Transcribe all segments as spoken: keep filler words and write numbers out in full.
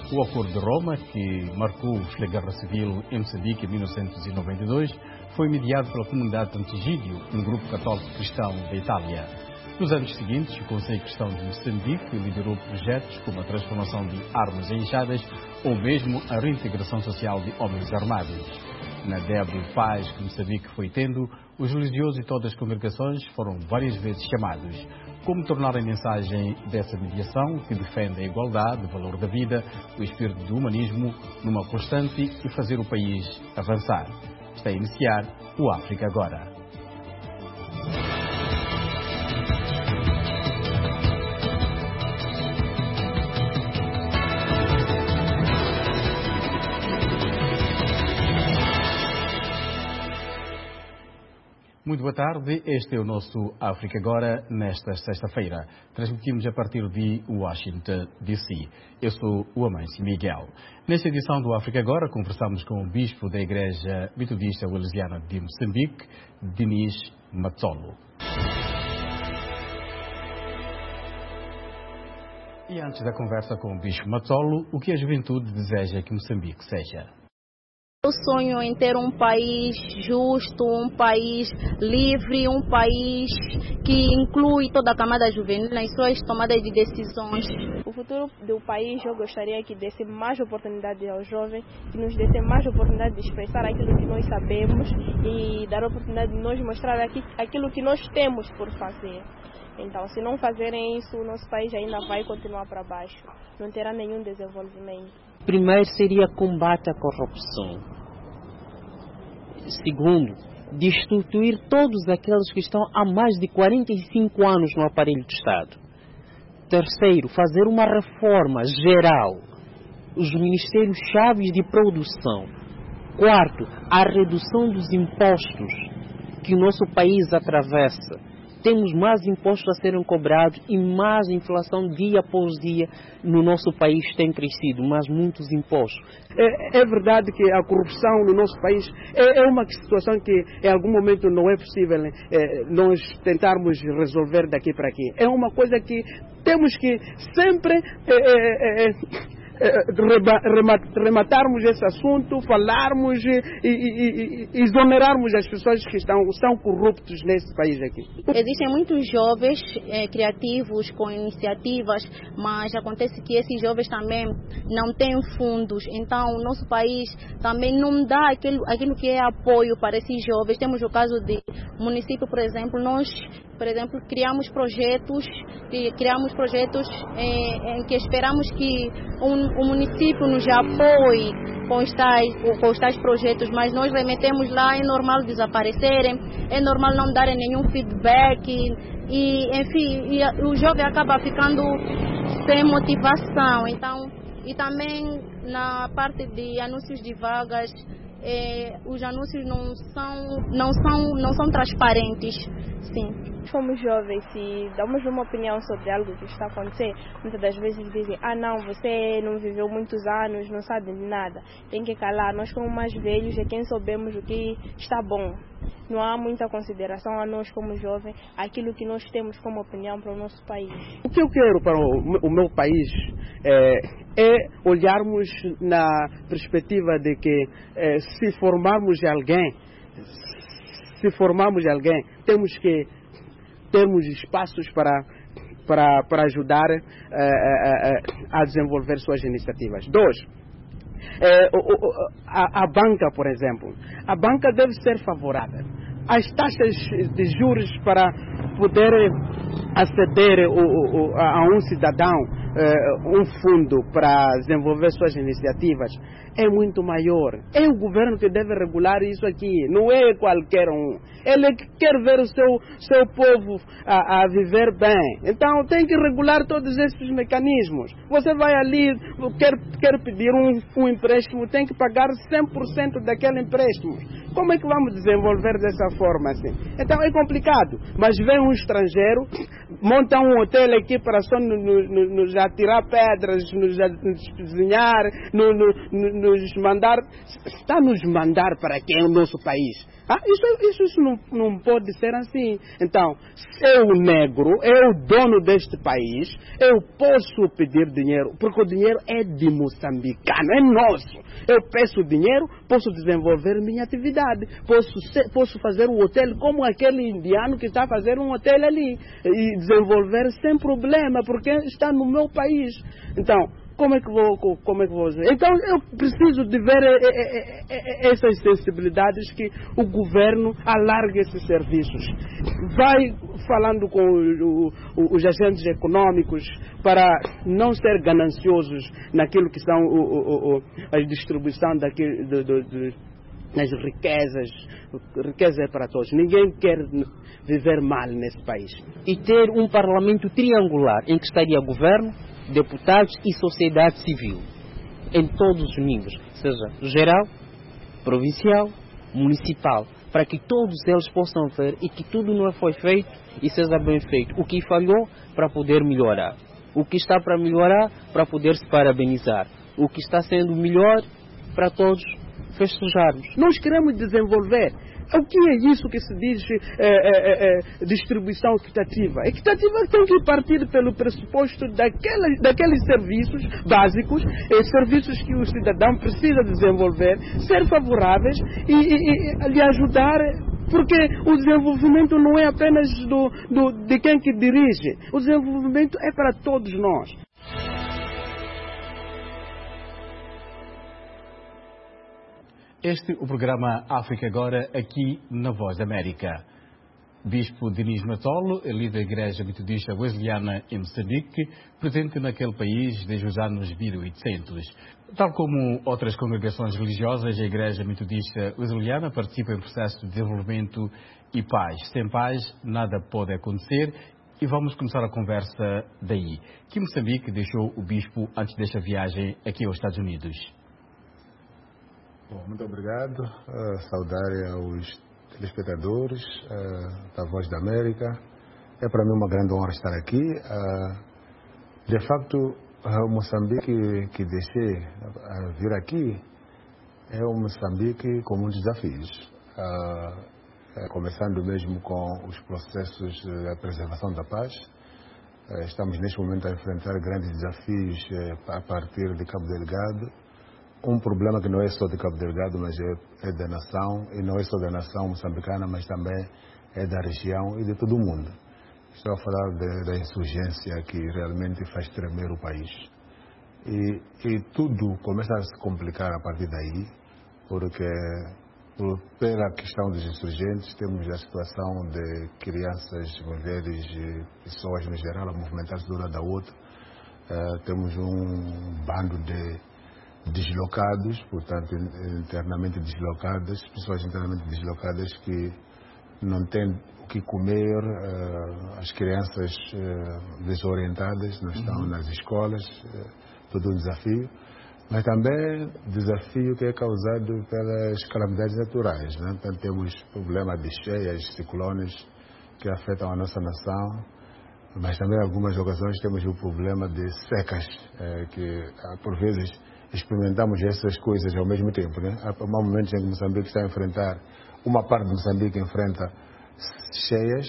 O Acordo de Roma, que marcou o fim da Guerra Civil em Moçambique em mil novecentos e noventa e dois, foi mediado pela comunidade Antigídio, um grupo católico cristão da Itália. Nos anos seguintes, o Conselho Cristão de Moçambique liderou projetos como a transformação de armas em enxadas ou mesmo a reintegração social de homens armados. Na débil paz que Moçambique foi tendo, os religiosos e todas as congregações foram várias vezes chamados. Como tornar a mensagem dessa mediação, que defende a igualdade, o valor da vida, o espírito do humanismo, numa constante e fazer o país avançar. Está a iniciar o África Agora. Muito boa tarde, este é o nosso África Agora, nesta sexta-feira. Transmitimos a partir de Washington, D C. Eu sou o Amâncio Miguel. Nesta edição do África Agora, conversamos com o Bispo da Igreja Metodista Walesiana de Moçambique, Denis Matsolo. E antes da conversa com o Bispo Matsolo, o que a juventude deseja que Moçambique seja? Eu sonho em ter um país justo, um país livre, um país que inclui toda a camada juvenil nas suas tomadas de decisões. O futuro do país, eu gostaria que desse mais oportunidade aos jovens, que nos desse mais oportunidade de expressar aquilo que nós sabemos e dar a oportunidade de nós mostrar aquilo que nós temos por fazer. Então, se não fazerem isso, o nosso país ainda vai continuar para baixo, não terá nenhum desenvolvimento. Primeiro seria combate à corrupção. Segundo, destituir todos aqueles que estão há mais de quarenta e cinco anos no aparelho do Estado. Terceiro, fazer uma reforma geral, os ministérios chaves de produção. Quarto, a redução dos impostos que o nosso país atravessa. Temos mais impostos a serem cobrados e mais inflação dia após dia no nosso país tem crescido, mas muitos impostos. É, é verdade que a corrupção no nosso país é, é uma situação que em algum momento não é possível é, nós tentarmos resolver daqui para aqui. É uma coisa que temos que sempre é, é, é, rematarmos esse assunto, falarmos e, e, e, e exonerarmos as pessoas que estão, estão corruptos nesse país aqui. Existem muitos jovens é, criativos com iniciativas, mas acontece que esses jovens também não têm fundos, então o nosso país também não dá aquilo, aquilo que é apoio para esses jovens. Temos o caso de município, por exemplo, nós, por exemplo, criamos projetos, criamos projetos é, em que esperamos que um o município nos apoie com os, tais, com os tais projetos, mas nós remetemos lá, é normal desaparecerem, é normal não darem nenhum feedback e, enfim, e o jovem acaba ficando sem motivação. Então, e também na parte de anúncios de vagas, eh, os anúncios não são, não são, não são transparentes, sim. Fomos jovens e damos uma opinião sobre algo que está acontecendo, muitas das vezes dizem, ah não, você não viveu muitos anos, não sabe de nada, tem que calar. Nós como mais velhos é quem sabemos o que está bom. Não há muita consideração a nós como jovens, aquilo que nós temos como opinião para o nosso país. O que eu quero para o, o meu país é, é olharmos na perspectiva de que é, se formarmos alguém, se formarmos alguém, temos que termos espaços para, para, para ajudar uh, uh, a desenvolver suas iniciativas. Dois, uh, a, a banca, por exemplo, a banca deve ser favorável. As taxas de juros para poder aceder o, o, a um cidadão uh, um fundo para desenvolver suas iniciativas é muito maior. É o governo que deve regular isso aqui, não é qualquer um. Ele quer ver o seu, seu povo a, a viver bem. Então tem que regular todos esses mecanismos. Você vai ali, quer, quer pedir um, um empréstimo, tem que pagar cem por cento daquele empréstimo. Como é que vamos desenvolver dessa forma assim? Então é complicado, mas vem um estrangeiro, monta um hotel aqui para só no, no, no, nos atirar pedras, nos, nos desenhar, no, no, no, nos mandar, está a nos mandar para quem é o nosso país. Ah, isso isso, isso não, não pode ser assim. Então, eu negro, eu dono deste país, eu posso pedir dinheiro, porque o dinheiro é de moçambicano, é nosso. Eu peço dinheiro, posso desenvolver minha atividade, posso, ser, posso fazer um hotel como aquele indiano que está a fazer um hotel ali, e desenvolver sem problema, porque está no meu país. Então, Como é que vou, como é que vou dizer? Então eu preciso de ver essas sensibilidades, que o governo alargue esses serviços. Vai falando com o, o, os agentes econômicos para não ser gananciosos naquilo que são o, o, o, a distribuição daquilo, do, do, do, das riquezas. Riqueza é para todos. Ninguém quer viver mal nesse país. E ter um parlamento triangular em que estaria governo, deputados e sociedade civil, em todos os níveis, seja geral, provincial, municipal, para que todos eles possam ver e que tudo não foi feito e seja bem feito. O que falhou, para poder melhorar. O que está para melhorar, para poder se parabenizar. O que está sendo melhor, para todos festejarmos. Nós queremos desenvolver. O que é isso que se diz é, é, é, distribuição equitativa? Equitativa tem que partir pelo pressuposto daquelas, daqueles serviços básicos, eh, serviços que o cidadão precisa desenvolver, ser favoráveis e, e, e lhe ajudar, porque o desenvolvimento não é apenas do, do, de quem que dirige, o desenvolvimento é para todos nós. Este é o programa África Agora, aqui na Voz da América. Bispo Denis Matolo, líder da Igreja Metodista Wesleyana em Moçambique, presente naquele país desde os anos mil e oitocentos. Tal como outras congregações religiosas, a Igreja Metodista Wesleyana participa em processo de desenvolvimento e paz. Sem paz, nada pode acontecer. E vamos começar a conversa daí. Que Moçambique deixou o Bispo antes desta viagem aqui aos Estados Unidos? Bom, muito obrigado. Uh, saudar aos telespectadores uh, da Voz da América. É para mim uma grande honra estar aqui. Uh, de facto, uh, o Moçambique que deixei uh, vir aqui é um Moçambique com muitos desafios. Uh, uh, começando mesmo com os processos da preservação da paz. Uh, estamos neste momento a enfrentar grandes desafios uh, a partir de Cabo Delgado. Um problema que não é só de Cabo Delgado, mas é, é da nação, e não é só da nação moçambicana, mas também é da região e de todo o mundo. Estou a falar de, da insurgência que realmente faz tremer o país. E, e tudo começa a se complicar a partir daí, porque por, pela questão dos insurgentes temos a situação de crianças, mulheres e pessoas no geral a movimentar-se de um lado a outro. Uh, temos um bando de deslocados, portanto internamente deslocadas, pessoas internamente deslocadas que não têm o que comer, uh, as crianças uh, desorientadas, não estão uhum. nas escolas, uh, todo um desafio, mas também desafio que é causado pelas calamidades naturais, né? Então temos problema de cheias, ciclones que afetam a nossa nação, mas também em algumas ocasiões temos o problema de secas, uh, que por vezes experimentamos essas coisas ao mesmo tempo, né? Há momentos em que Moçambique está a enfrentar, uma parte de Moçambique enfrenta cheias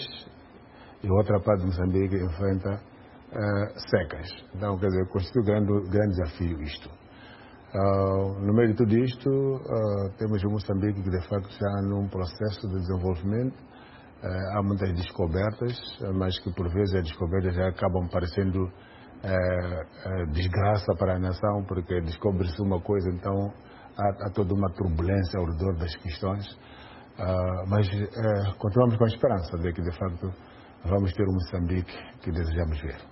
e outra parte de Moçambique enfrenta uh, secas. Então, quer dizer, constitui um grande, grande desafio isto. Uh, no meio de tudo isto, uh, temos o Moçambique que de facto está num processo de desenvolvimento. Uh, há muitas descobertas, mas que por vezes as descobertas já acabam parecendo É, é, desgraça para a nação, porque descobre-se uma coisa, então há, há toda uma turbulência ao redor das questões, uh, mas é, continuamos com a esperança de que de facto vamos ter um Moçambique que desejamos ver.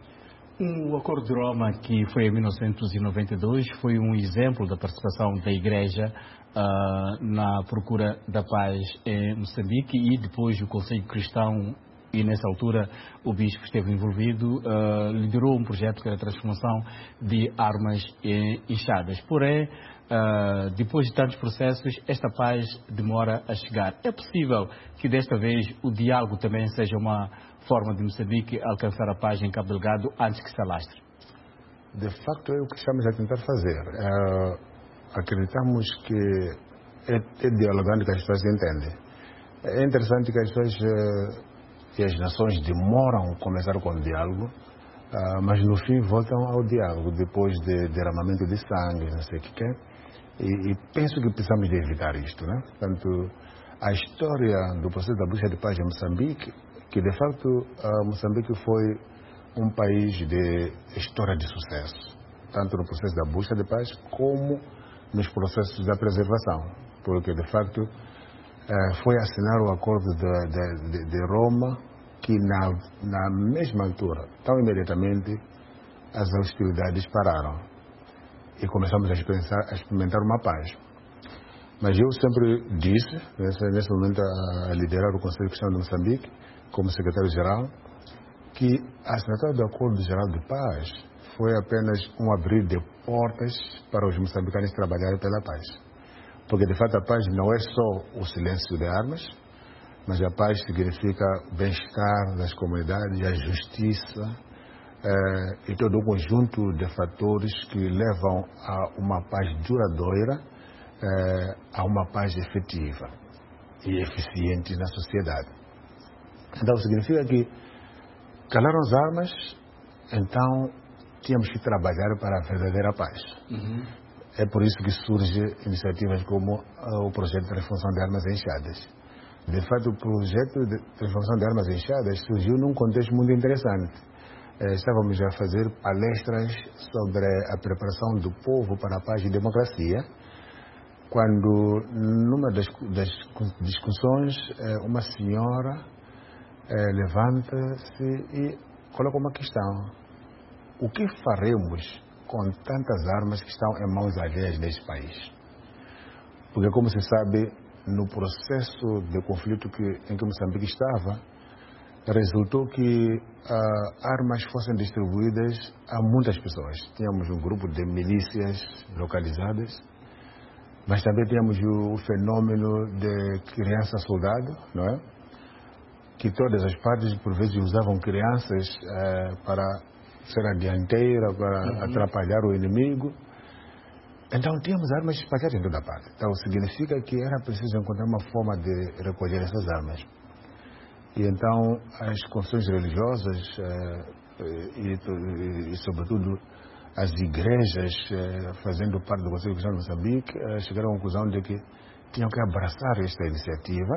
O Acordo de Roma, que foi em mil novecentos e noventa e dois, foi um exemplo da participação da Igreja uh, na procura da paz em Moçambique, e depois o Conselho Cristão, e nessa altura o Bispo esteve envolvido, uh, liderou um projeto que era a transformação de armas e enxadas. Porém, uh, depois de tantos processos, esta paz demora a chegar. É possível que desta vez o diálogo também seja uma forma de Moçambique alcançar a paz em Cabo Delgado antes que se alastre? De facto, é o que estamos a tentar fazer. Uh, acreditamos que é, é dialogando que as pessoas entendem. É interessante que as pessoas uh, e as nações demoram a começar com o diálogo, uh, mas no fim voltam ao diálogo, depois de derramamento de sangue, não sei o que quer. E, e penso que precisamos de evitar isto, né? Portanto, a história do processo da busca de paz em Moçambique, que de facto uh, Moçambique foi um país de história de sucesso, tanto no processo da busca de paz como nos processos da preservação, porque de facto uh, foi assinar o acordo de, de, de, de Roma, que na, na mesma altura, tão imediatamente, as hostilidades pararam e começamos a experimentar, a experimentar uma paz. Mas eu sempre disse, nesse, nesse momento a liderar o Conselho Cristão de Moçambique, como secretário-geral, que a assinatura do Acordo Geral de Paz foi apenas um abrir de portas para os moçambicanos trabalharem pela paz. Porque, de fato, a paz não é só o silêncio de armas, mas a paz significa bem-estar das comunidades, a justiça eh, e todo um conjunto de fatores que levam a uma paz duradoura, eh, a uma paz efetiva e eficiente na sociedade. Então, significa que calaram as armas, então tínhamos que trabalhar para a verdadeira paz. Uhum. É por isso que surgem iniciativas como uh, o projeto de transformação de armas em enxadas. De fato, o projeto de transformação de armas em enxadas surgiu num contexto muito interessante. Eh, estávamos a fazer palestras sobre a preparação do povo para a paz e democracia, quando, numa das, das discussões, eh, uma senhora eh, levanta-se e coloca uma questão. O que faremos com tantas armas que estão em mãos alheias neste país? Porque, como se sabe, no processo de conflito que, em que Moçambique estava, resultou que uh, armas fossem distribuídas a muitas pessoas. Tínhamos um grupo de milícias localizadas, mas também tínhamos o, o fenômeno de criança-soldado, não é? Que todas as partes, por vezes, usavam crianças uh, para ser a dianteira, para uhum. atrapalhar o inimigo. Então, tínhamos armas espalhadas em toda parte. Então, significa que era preciso encontrar uma forma de recolher essas armas. E então, as confissões religiosas eh, e, e, e, sobretudo, as igrejas eh, fazendo parte do Conselho Cristão de Moçambique eh, chegaram à conclusão de que tinham que abraçar esta iniciativa.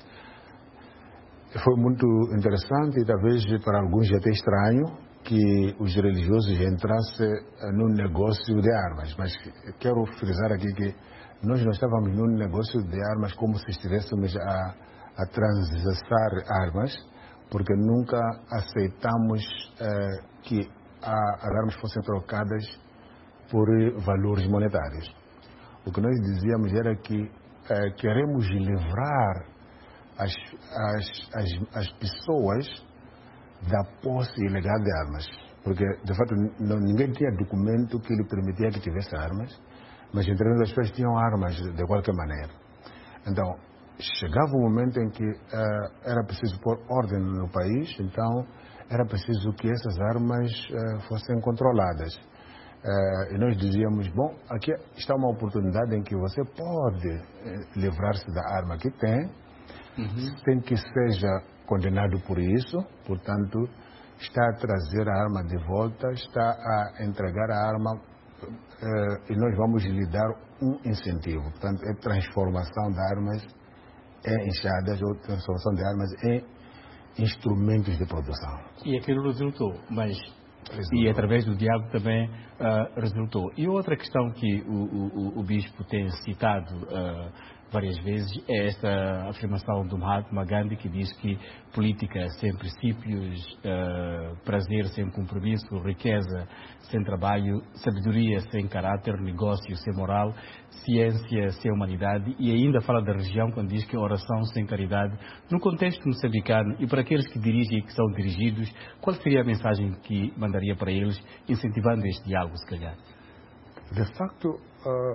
Foi muito interessante e talvez para alguns até estranho que os religiosos entrassem num negócio de armas, mas quero frisar aqui que nós não estávamos num negócio de armas como se estivéssemos a, a transitar armas, porque nunca aceitamos eh, que a, as armas fossem trocadas por valores monetários. O que nós dizíamos era que eh, queremos livrar as, as, as, as pessoas da posse ilegal de armas, porque de fato não, ninguém tinha documento que lhe permitia que tivesse armas, mas entre as pessoas tinham armas de qualquer maneira. Então chegava um momento em que uh, era preciso pôr ordem no país, então era preciso que essas armas uh, fossem controladas. Uh, e nós dizíamos, bom, aqui está uma oportunidade em que você pode uh, livrar-se da arma que tem, uhum. sem que seja condenado por isso, portanto, está a trazer a arma de volta, está a entregar a arma eh, e nós vamos lhe dar um incentivo. Portanto, é transformação de armas em enxadas ou transformação de armas em instrumentos de produção. E aquilo resultou, mas resultou. E através do diálogo também uh, resultou. E outra questão que o, o, o Bispo tem citado uh, várias vezes é esta afirmação do Mahatma Gandhi, que diz que política sem princípios, uh, prazer sem compromisso, riqueza sem trabalho, sabedoria sem caráter, negócio sem moral, ciência sem humanidade, e ainda fala da religião quando diz que oração sem caridade. No contexto moçambicano e para aqueles que dirigem e que são dirigidos, qual seria a mensagem que mandaria para eles, incentivando este diálogo, se calhar? De facto, uh...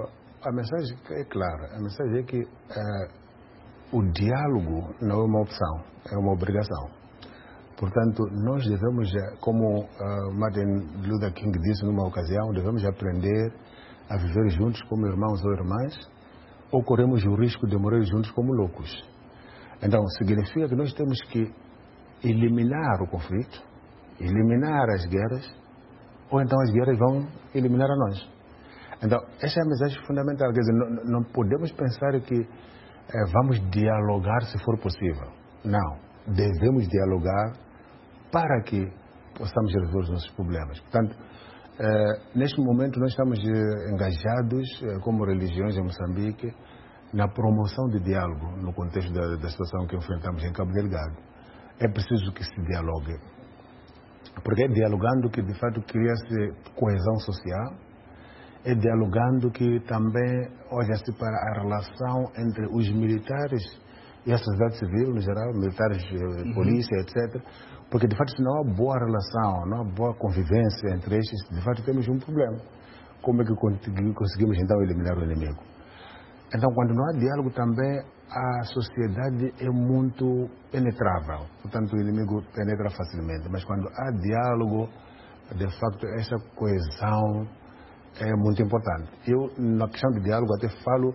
a mensagem é clara. A mensagem é que uh, o diálogo não é uma opção, é uma obrigação. Portanto, nós devemos, como uh, Martin Luther King disse numa ocasião, devemos aprender a viver juntos como irmãos ou irmãs, ou corremos o risco de morrer juntos como loucos. Então, significa que nós temos que eliminar o conflito, eliminar as guerras, ou então as guerras vão eliminar a nós. Então, essa é a mensagem fundamental. Quer dizer, não, não podemos pensar que eh, vamos dialogar se for possível. Não. Devemos dialogar para que possamos resolver os nossos problemas. Portanto, eh, neste momento nós estamos eh, engajados, eh, como religiões em Moçambique, na promoção de diálogo no contexto da, da situação que enfrentamos em Cabo Delgado. É preciso que se dialogue. Porque é dialogando que, de fato, cria-se coesão social, é dialogando que também olha-se para a relação entre os militares e a sociedade civil, no geral, militares, uhum. polícia, etcétera. Porque, de fato, se não há boa relação, não há boa convivência entre estes, de fato, temos um problema. Como é que conseguimos, então, eliminar o inimigo? Então, quando não há diálogo também, a sociedade é muito penetrável. Portanto, o inimigo penetra facilmente. Mas quando há diálogo, de facto, essa coesão é muito importante. Eu, na questão de diálogo, até falo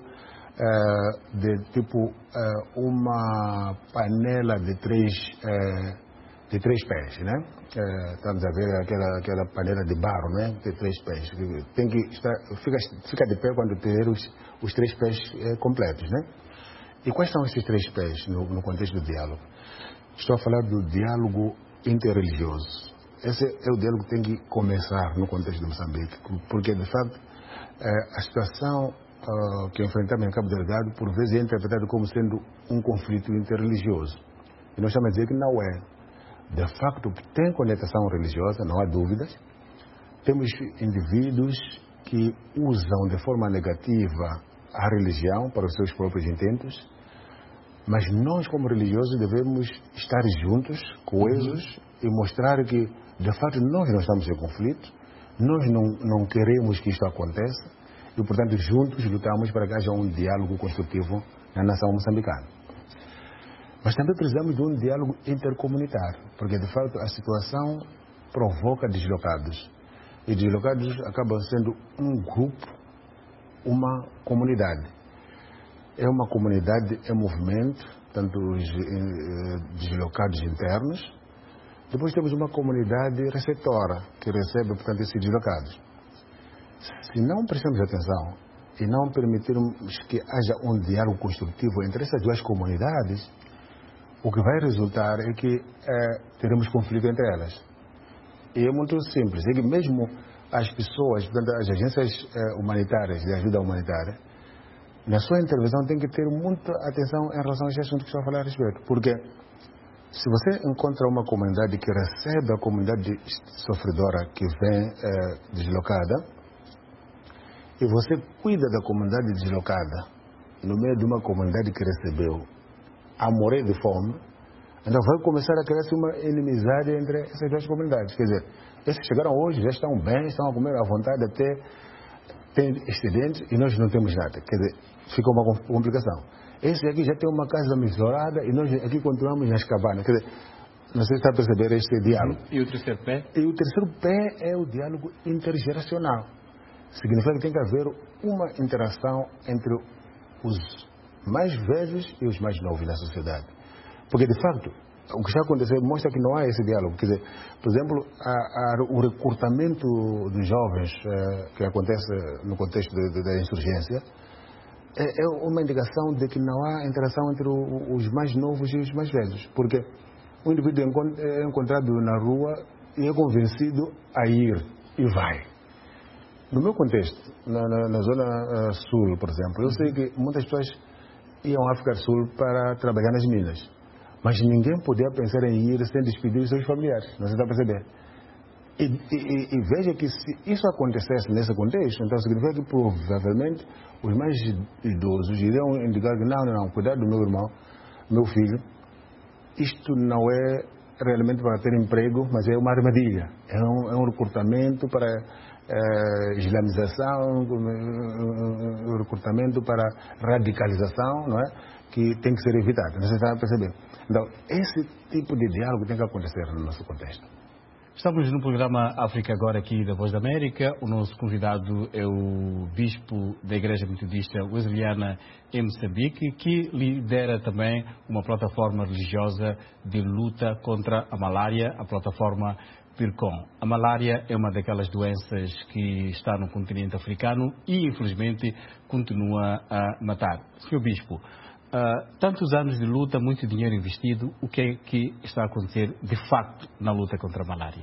uh, de tipo uh, uma panela de três, uh, de três pés, né? Uh, estamos a ver aquela, aquela panela de barro, né? De três pés. Tem que estar, fica, fica de pé quando ter os, os três pés uh, completos, né? E quais são esses três pés no, no contexto do diálogo? Estou a falar do diálogo interreligioso. Esse é o diálogo que tem que começar no contexto de Moçambique, porque, de facto, a situação que enfrentamos em Cabo Delgado, por vezes, é interpretada como sendo um conflito interreligioso. E nós estamos a dizer que não é. De facto, tem conotação religiosa, não há dúvidas. Temos indivíduos que usam de forma negativa a religião para os seus próprios intentos, mas nós, como religiosos, devemos estar juntos, coesos, e mostrar que, de fato, nós não estamos em conflito, nós não, não queremos que isto aconteça, e, portanto, juntos lutamos para que haja um diálogo construtivo na nação moçambicana. Mas também precisamos de um diálogo intercomunitário, porque, de fato, a situação provoca deslocados. E deslocados acabam sendo um grupo, uma comunidade. É uma comunidade em movimento, tanto os eh, deslocados internos. Depois temos uma comunidade receptora, que recebe, portanto, esses deslocados. Se não prestarmos atenção e não permitirmos que haja um diálogo construtivo entre essas duas comunidades, o que vai resultar é que eh, teremos conflito entre elas. E é muito simples, é que mesmo as pessoas, portanto, as agências eh, humanitárias, de ajuda humanitária, na sua intervenção tem que ter muita atenção em relação a este assunto que estou a falar a respeito. Porque se você encontra uma comunidade que recebe a comunidade sofredora que vem eh, deslocada, e você cuida da comunidade deslocada no meio de uma comunidade que recebeu a morrer de fome, então vai começar a criar-se uma inimizade entre essas duas comunidades. Quer dizer, esses chegaram hoje, já estão bem, estão a comer à vontade, até têm excedentes, e nós não temos nada. Quer dizer, fica uma complicação. Esse aqui já tem uma casa misurada e nós aqui continuamos nas cabanas. Quer dizer, não sei se está a perceber este diálogo. E o terceiro pé? E o terceiro pé é o diálogo intergeracional. Significa que tem que haver uma interação entre os mais velhos e os mais novos na sociedade. Porque, de facto, o que está acontecendo mostra que não há esse diálogo. Quer dizer, por exemplo, a, a, o recrutamento dos jovens eh, que acontece no contexto de, de, da insurgência é, é uma indicação de que não há interação entre o, os mais novos e os mais velhos. Porque o indivíduo é encontrado na rua e é convencido a ir e vai. No meu contexto, na, na, na zona uh, sul, por exemplo, eu sei que muitas pessoas iam à África do Sul para trabalhar nas minas. Mas ninguém podia pensar em ir sem despedir os seus familiares. Não se está a perceber? E, e, e veja que se isso acontecesse nesse contexto, então significa que provavelmente os mais idosos iriam indicar que não, não, não, cuidado do meu irmão, meu filho, isto não é realmente para ter emprego, mas é uma armadilha. É um, é um recrutamento para eh, islamização, o recrutamento para radicalização, não é? Que tem que ser evitado. Você está a perceber? Então, esse tipo de diálogo tem que acontecer no nosso contexto. Estamos no programa África Agora aqui da Voz da América. O nosso convidado é o bispo da Igreja Metodista Wesleyana em Moçambique, que lidera também uma plataforma religiosa de luta contra a malária, a plataforma PIRCOM. A malária é uma daquelas doenças que está no continente africano e, infelizmente, continua a matar. senhor Bispo, Uh, tantos anos de luta, muito dinheiro investido, o que é que está a acontecer de facto na luta contra a malária?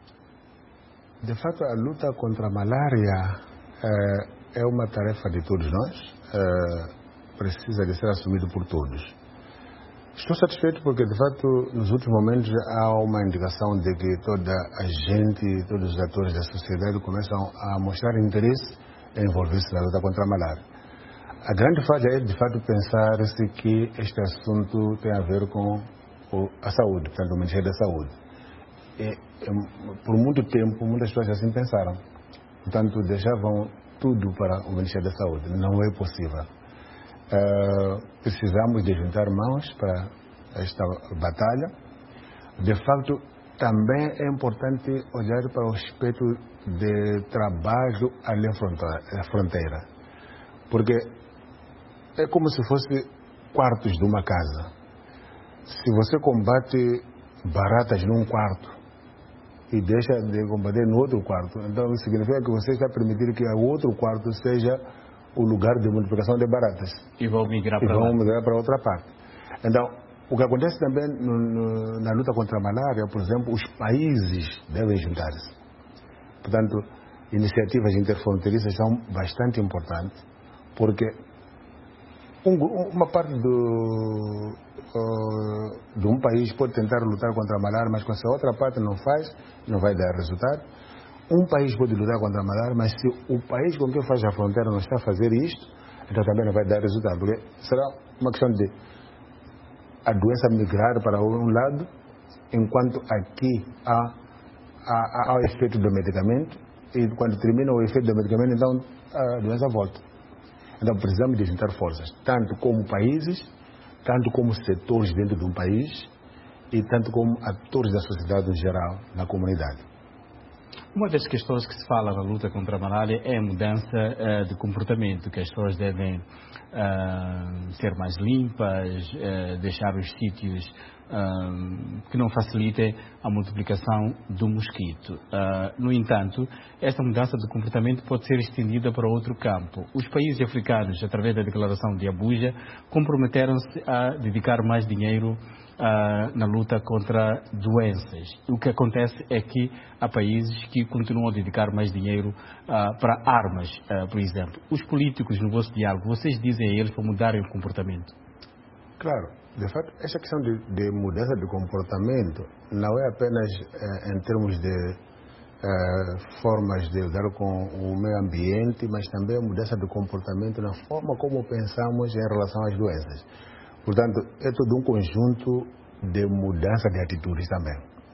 De fato, a luta contra a malária uh, é uma tarefa de todos nós, uh, precisa de ser assumido por todos. Estou satisfeito porque, de fato, nos últimos momentos há uma indicação de que toda a gente, todos os atores da sociedade começam a mostrar interesse em envolver-se na luta contra a malária. A grande falha é, de fato, pensar-se que este assunto tem a ver com a saúde, portanto, o Ministério da Saúde. E, por muito tempo, muitas pessoas assim pensaram. Portanto, deixavam tudo para o Ministério da Saúde. Não é possível. Uh, precisamos de juntar mãos para esta batalha. De facto, também é importante olhar para o aspecto de trabalho além da fronteira. Porque é como se fosse quartos de uma casa. Se você combate baratas num quarto e deixa de combater no outro quarto, então isso significa que você está a permitir que o outro quarto seja o lugar de multiplicação de baratas. E vão migrar e para vão lá. migrar para outra parte. Então, o que acontece também no, no, na luta contra a malária, por exemplo, os países devem juntar-se. Portanto, iniciativas interfronteiriças são bastante importantes, porque Um, uma parte do, uh, de um país pode tentar lutar contra a malária, mas se a outra parte não faz, não vai dar resultado. Um país pode lutar contra a malária, mas se o país com quem faz a fronteira não está a fazer isto, então também não vai dar resultado. Porque será uma questão de a doença migrar para um lado, enquanto aqui há, há, há o efeito do medicamento, e quando termina o efeito do medicamento, então a doença volta. Então precisamos de juntar forças, tanto como países, tanto como setores dentro de um país e tanto como atores da sociedade em geral, na comunidade. Uma das questões que se fala na luta contra a malária é a mudança uh, de comportamento, que as pessoas devem uh, ser mais limpas, uh, deixar os sítios uh, que não facilitem a multiplicação do mosquito. Uh, no entanto, esta mudança de comportamento pode ser estendida para outro campo. Os países africanos, através da declaração de Abuja, comprometeram-se a dedicar mais dinheiro Uh, na luta contra doenças. O que acontece é que há países que continuam a dedicar mais dinheiro uh, para armas, uh, por exemplo. Os políticos, no vosso diálogo, vocês dizem a eles para mudarem o comportamento? Claro, de fato, essa questão de, de mudança de comportamento não é apenas uh, em termos de uh, formas de lidar com o meio ambiente, mas também a mudança de comportamento na forma como pensamos em relação às doenças. Portanto, é todo um conjunto de mudança de atitudes também.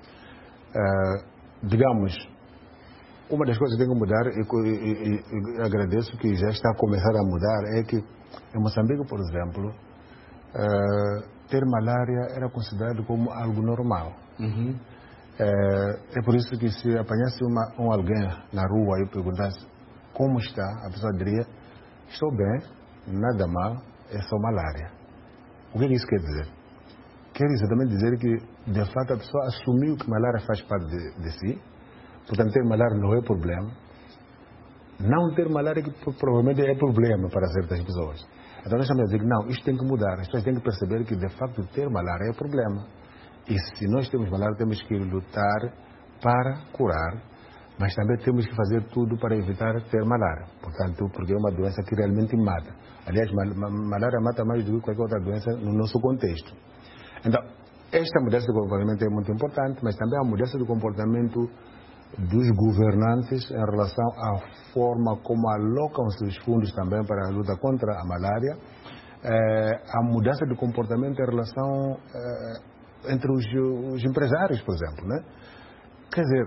Uh, digamos, uma das coisas que tem que mudar, e, e, e, e agradeço que já está a começar a mudar, é que em Moçambique, por exemplo, uh, ter malária era considerado como algo normal. Uhum. Uh, é por isso que se apanhasse uma, um alguém na rua e perguntasse como está, a pessoa diria, estou bem, nada mal, é só malária. O que isso quer dizer? Quer exatamente dizer que, de fato, a pessoa assumiu que malária faz parte de, de si, portanto, ter malária não é problema. Não ter malária que provavelmente é problema para certas pessoas. Então, nós estamos a dizer que não, isto tem que mudar. As pessoas têm que perceber que, de facto, ter malária é problema. E se nós temos malária, temos que lutar para curar, mas também temos que fazer tudo para evitar ter malária. Portanto, porque é uma doença que realmente mata. Aliás, mal, malária mata mais do que qualquer outra doença no nosso contexto. Então, esta mudança de comportamento é muito importante, mas também a mudança de comportamento dos governantes em relação à forma como alocam seus fundos também para a luta contra a malária, eh, a mudança de comportamento em relação eh, entre os, os empresários, por exemplo, né? Quer dizer,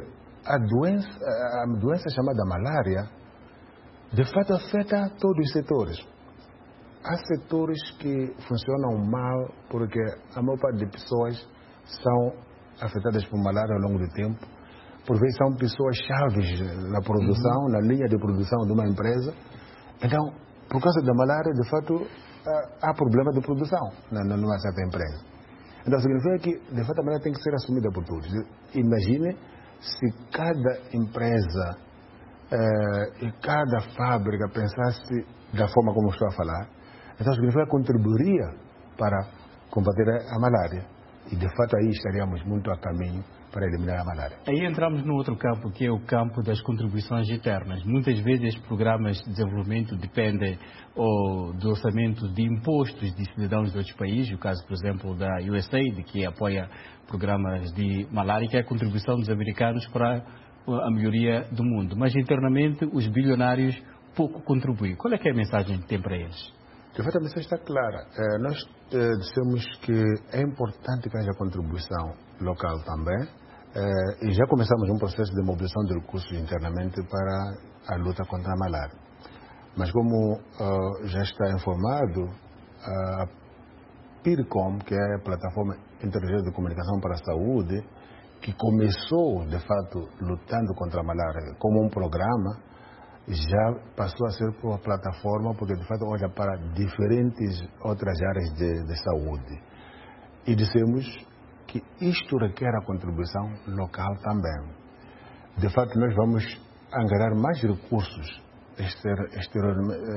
a doença, a doença chamada malária, de fato afeta todos os setores. Há setores que funcionam mal porque a maior parte de pessoas são afetadas por malária ao longo do tempo. Por vezes são pessoas chaves na produção, uhum. na linha de produção de uma empresa. Então, por causa da malária, de fato, há problema de produção numa certa empresa. Então, significa que, de fato, a malária tem que ser assumida por todos. Imagine se cada empresa eh, e cada fábrica pensasse da forma como estou a falar. Então, significa que contribuiria para combater a malária. E, de fato, aí estaríamos muito a caminho para eliminar a malária. Aí entramos no outro campo, que é o campo das contribuições internas. Muitas vezes programas de desenvolvimento dependem oh, do orçamento de impostos de cidadãos de outros países, o caso, por exemplo, da U S A I D, que apoia programas de malária, que é a contribuição dos americanos para a melhoria do mundo. Mas internamente os bilionários pouco contribuem. Qual é que é a mensagem que tem para eles? De fato, a mensagem está clara. Eh, nós eh, dissemos que é importante que haja contribuição local também eh, e já começamos um processo de mobilização de recursos internamente para a luta contra a malária. Mas como uh, já está informado, a PIRCOM, que é a Plataforma Inteligente de Comunicação para a Saúde, que começou, de fato, lutando contra a malária como um programa, já passou a ser uma plataforma porque, de fato, olha para diferentes outras áreas de, de saúde. E dissemos que isto requer a contribuição local também. De fato, nós vamos angariar mais recursos exter, exterior,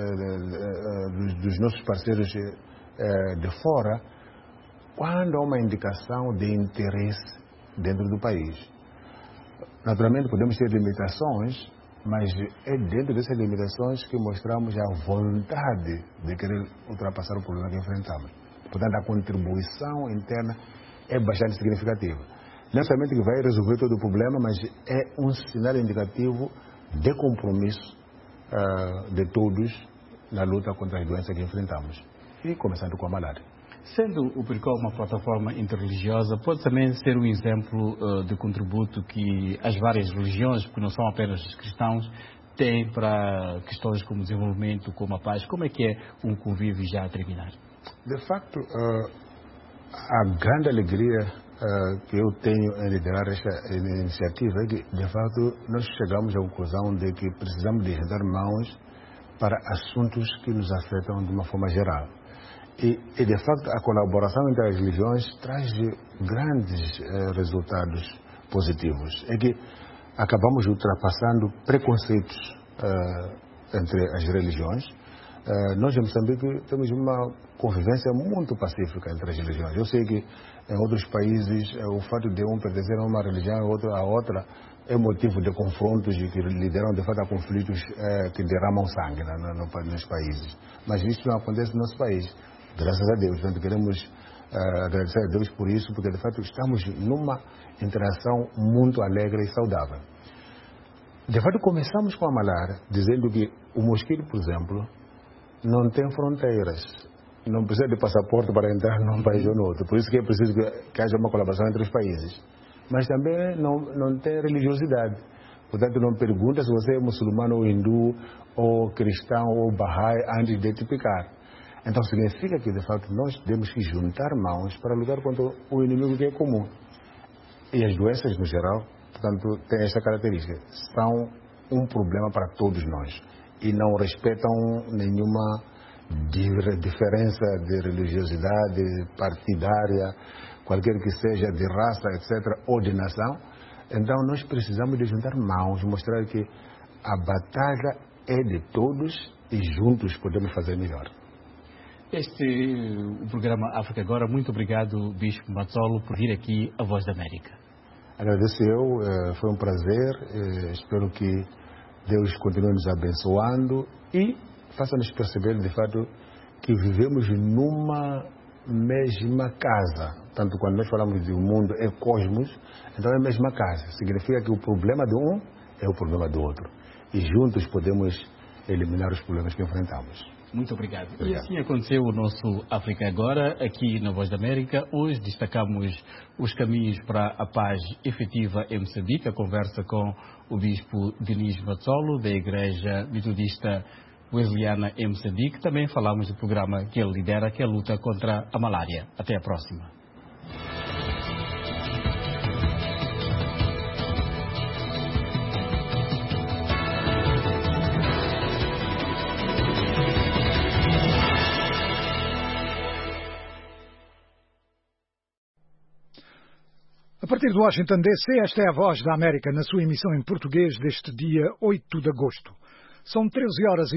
dos, dos nossos parceiros de fora quando há uma indicação de interesse dentro do país. Naturalmente, podemos ter limitações, mas é dentro dessas limitações que mostramos a vontade de querer ultrapassar o problema que enfrentamos. Portanto, a contribuição interna é bastante significativa. Não somente que vai resolver todo o problema, mas é um sinal indicativo de compromisso uh, de todos na luta contra as doenças que enfrentamos. E começando com a malária. Sendo o PIRCOM uma plataforma interreligiosa, pode também ser um exemplo uh, de contributo que as várias religiões, porque não são apenas os cristãos, têm para questões como desenvolvimento, como a paz. Como é que é um convívio já a terminar? De facto, uh, a grande alegria uh, que eu tenho em liderar esta iniciativa é que, de fato, nós chegamos à conclusão de que precisamos de dar mãos para assuntos que nos afetam de uma forma geral. E, e, de facto, a colaboração entre as religiões traz grandes eh, resultados positivos. É que acabamos ultrapassando preconceitos eh, entre as religiões. Eh, nós, em Moçambique, temos uma convivência muito pacífica entre as religiões. Eu sei que em outros países eh, o fato de um pertencer a uma religião e outro a outra é motivo de confrontos e que lideram, de fato, a conflitos eh, que derramam sangue no, no, nos países. Mas isso não acontece no nosso país. Graças a Deus, portanto, queremos uh, agradecer a Deus por isso, porque de fato estamos numa interação muito alegre e saudável. De fato, começamos com a malária, dizendo que o mosquito, por exemplo, não tem fronteiras, não precisa de passaporte para entrar num país ou no outro, por isso que é preciso que, que haja uma colaboração entre os países. Mas também não, não tem religiosidade, portanto, não pergunta se você é muçulmano ou hindu, ou cristão ou bahai, antes de te picar. Então, significa que, de fato, nós temos que juntar mãos para lutar contra o inimigo que é comum. E as doenças, no geral, portanto, têm esta característica. São um problema para todos nós. E não respeitam nenhuma diferença de religiosidade, partidária, qualquer que seja, de raça, etcétera, ou de nação. Então, nós precisamos de juntar mãos, mostrar que a batalha é de todos e juntos podemos fazer melhor. Este o programa África Agora. Muito obrigado, Bispo Matsolo, por vir aqui à Voz da América. Agradeço eu, foi um prazer. Espero que Deus continue nos abençoando e faça-nos perceber, de fato, que vivemos numa mesma casa. Tanto quando nós falamos de um mundo, é cosmos, então é a mesma casa. Significa que o problema de um é o problema do outro. E juntos podemos eliminar os problemas que enfrentamos. Muito obrigado. Obrigado. E assim aconteceu o nosso África Agora, aqui na Voz da América. Hoje destacamos os caminhos para a paz efetiva em Moçambique, a conversa com o bispo Denis Matsolo, da Igreja Metodista Wesleyana em Moçambique. Também falamos do programa que ele lidera, que é a luta contra a malária. Até a próxima. A partir de Washington D C, esta é a Voz da América na sua emissão em português deste dia oito de agosto. São treze horas e